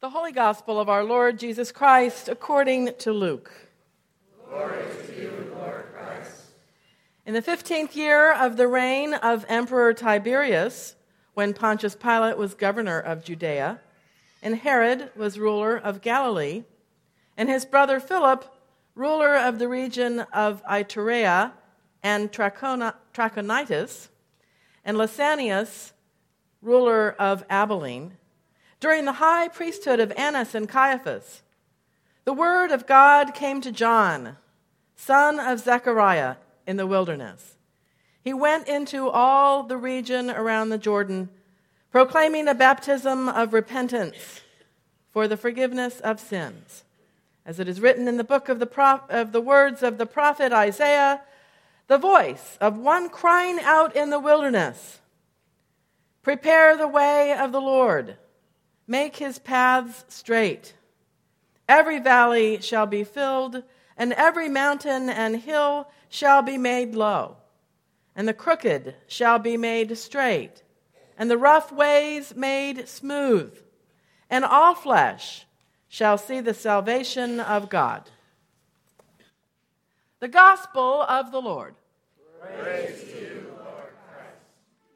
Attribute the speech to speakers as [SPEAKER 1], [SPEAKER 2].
[SPEAKER 1] The Holy Gospel of our Lord Jesus Christ according to Luke.
[SPEAKER 2] Glory to you, Lord Christ.
[SPEAKER 1] In the 15th year of the reign of Emperor Tiberius, when Pontius Pilate was governor of Judea, and Herod was ruler of Galilee, and his brother Philip, ruler of the region of Iturea and Trachonitis, and Lysanias, ruler of Abilene, during the high priesthood of Annas and Caiaphas, the word of God came to John, son of Zechariah, in the wilderness. He went into all the region around the Jordan, proclaiming a baptism of repentance for the forgiveness of sins. As it is written in the book of the words of the prophet Isaiah, the voice of one crying out in the wilderness, "Prepare the way of the Lord. Make his paths straight. Every valley shall be filled, and every mountain and hill shall be made low. And the crooked shall be made straight, and the rough ways made smooth. And all flesh shall see the salvation of God." The Gospel of the Lord.
[SPEAKER 2] Praise to you,